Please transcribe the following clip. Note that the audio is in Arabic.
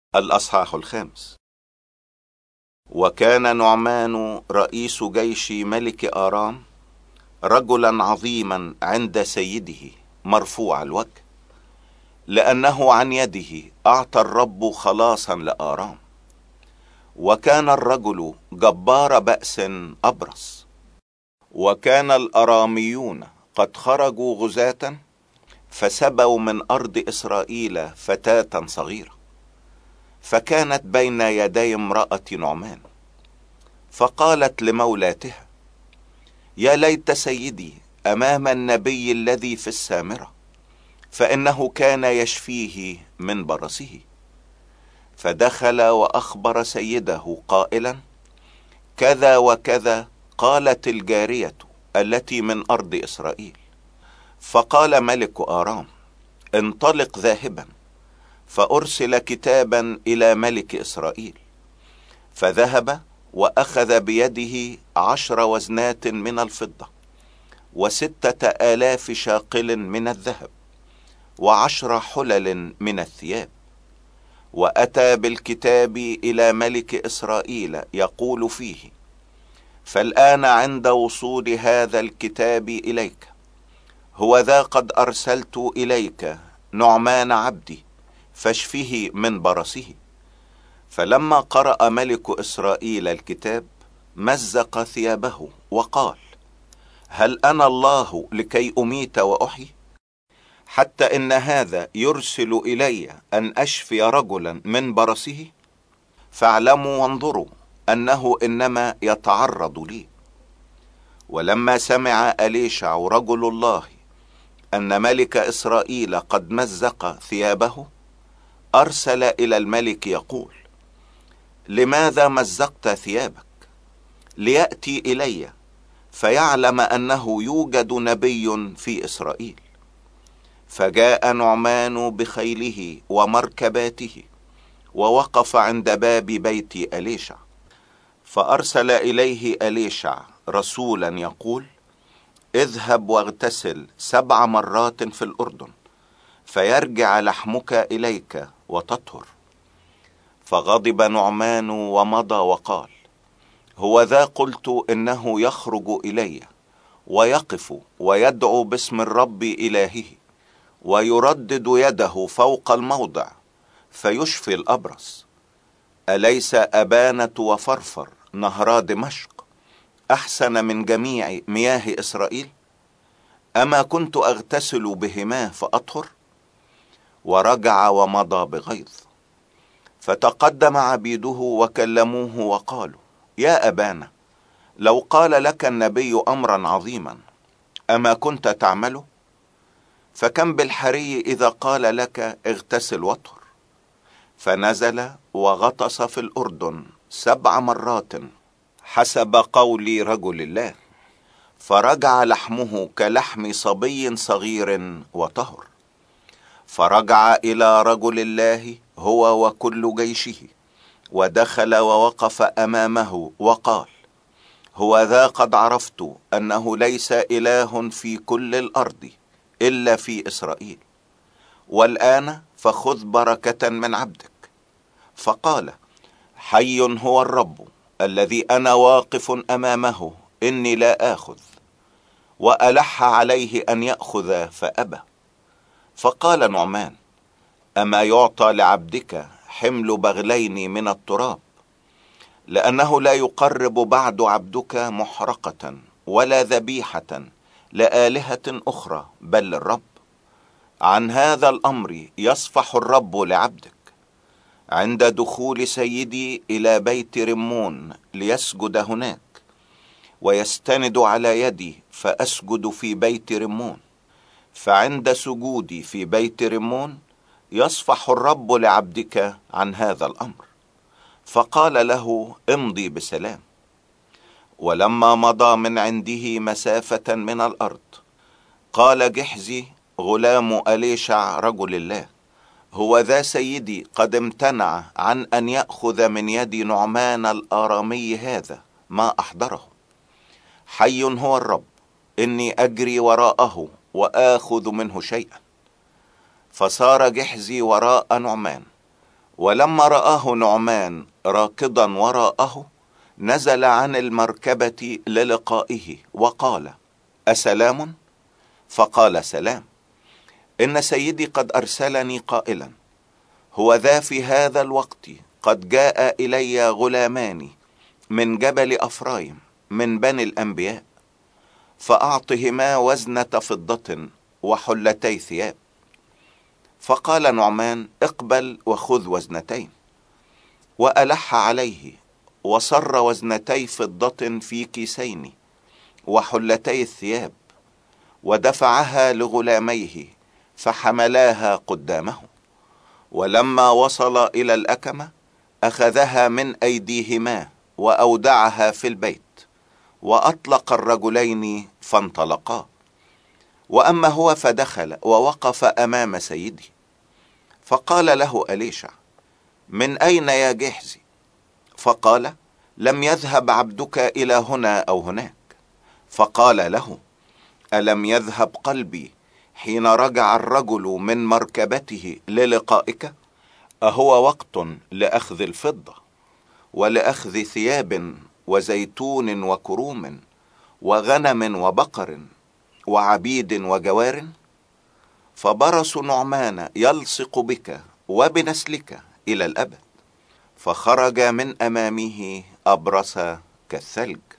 الأصحاح 5. وكان نعمان رئيس جيش ملك آرام رجلا عظيما عند سيده مرفوع الوجه، لأنه عن يده أعطى الرب خلاصا لآرام. وكان الرجل جبار بأس أبرص. وكان الأراميون قد خرجوا غزاة فسبوا من أرض إسرائيل فتاة صغيرة، فكانت بين يدي امرأة نعمان، فقالت لمولاتها: يا ليت سيدي أمام النبي الذي في السامرة، فإنه كان يشفيه من برصه. فدخل وأخبر سيده قائلا: كذا وكذا قالت الجارية التي من أرض إسرائيل. فقال ملك آرام: انطلق ذاهبا. فأرسل كتابا إلى ملك إسرائيل، فذهب وأخذ بيده 10 وزنات من الفضة، 6,000 شاقل من الذهب، 10 حلل من الثياب. وأتى بالكتاب إلى ملك إسرائيل يقول فيه: فالآن عند وصول هذا الكتاب إليك، هو ذا قد أرسلت إليك نعمان عبدي، فاشفه من برصه. فلما قرأ ملك إسرائيل الكتاب مزق ثيابه وقال: هل أنا الله لكي أميت وأحيي؟ حتى إن هذا يرسل إلي أن أشفي رجلا من برصه؟ فاعلموا وانظروا أنه إنما يتعرض لي. ولما سمع أليشع رجل الله أن ملك إسرائيل قد مزق ثيابه، أرسل إلى الملك يقول: لماذا مزقت ثيابك؟ ليأتي إلي فيعلم أنه يوجد نبي في إسرائيل. فجاء نعمان بخيله ومركباته ووقف عند باب بيت أليشع. فأرسل إليه أليشع رسولا يقول: اذهب واغتسل 7 مرات في الأردن، فيرجع لحمك إليك وتطهر. فغضب نعمان ومضى وقال: هو ذا قلت إنه يخرج إلي ويقف ويدعو باسم الرب إلهه، ويردد يده فوق الموضع فيشفي الأبرص. أليس أبانة وفرفر نهرا دمشق أحسن من جميع مياه إسرائيل؟ أما كنت أغتسل بهما فأطهر؟ ورجع ومضى بغيظ. فتقدم عبيده وكلموه وقالوا: يا أبانا، لو قال لك النبي أمرا عظيما أما كنت تعمله؟ فكم بالحري إذا قال لك اغتسل واطهر؟ فنزل وغطس في الأردن 7 مرات حسب قول رجل الله، فرجع لحمه كلحم صبي صغير وطهر. فرجع إلى رجل الله هو وكل جيشه، ودخل ووقف أمامه وقال: هو ذا قد عرفت أنه ليس إله في كل الأرض إلا في إسرائيل، والآن فخذ بركة من عبدك. فقال: حي هو الرب الذي أنا واقف أمامه إني لا آخذ. وألح عليه أن يأخذ فأبى. فقال نعمان: أما يعطى لعبدك حمل بغلين من التراب؟ لأنه لا يقرب بعد عبدك محرقة ولا ذبيحة لآلهة أخرى بل للرب. عن هذا الأمر يصفح الرب لعبدك عند دخول سيدي إلى بيت رمون ليسجد هناك، ويستند على يدي فأسجد في بيت رمون. فعند سجودي في بيت رمون يصفح الرب لعبدك عن هذا الأمر. فقال له: امضي بسلام. ولما مضى من عنده مسافة من الأرض، قال جحزي غلام أليشع رجل الله: هو ذا سيدي قد امتنع عن أن يأخذ من يد نعمان الآرامي هذا ما أحضره. حي هو الرب إني أجري وراءه وآخذ منه شيئا. فصار جحزي وراء نعمان، ولما رآه نعمان راكضا وراءه نزل عن المركبة للقائه وقال: أسلام؟ فقال: سلام، إن سيدي قد أرسلني قائلا: هو ذا في هذا الوقت قد جاء إلي غلامان من جبل أفرايم من بني الأنبياء، فأعطهما وزنة فضة وحلتي ثياب. فقال نعمان: اقبل وخذ وزنتين. وألح عليه وصر وزنتي فضة في كيسين وحلتي الثياب، ودفعها لغلاميه فحملاها قدامه. ولما وصل إلى الأكمة أخذها من أيديهما وأودعها في البيت، وأطلق الرجلين فانطلقا. وأما هو فدخل ووقف أمام سيدي، فقال له أليشع: من أين يا جحزي؟ فقال: لم يذهب عبدك إلى هنا أو هناك. فقال له: ألم يذهب قلبي حين رجع الرجل من مركبته للقائك؟ أهو وقت لأخذ الفضة ولأخذ ثياب وزيتون وكروم وغنم وبقر وعبيد وجوار؟ فبرس نعمان يلصق بك وبنسلك إلى الأبد. فخرج من أمامه أبرص كالثلج.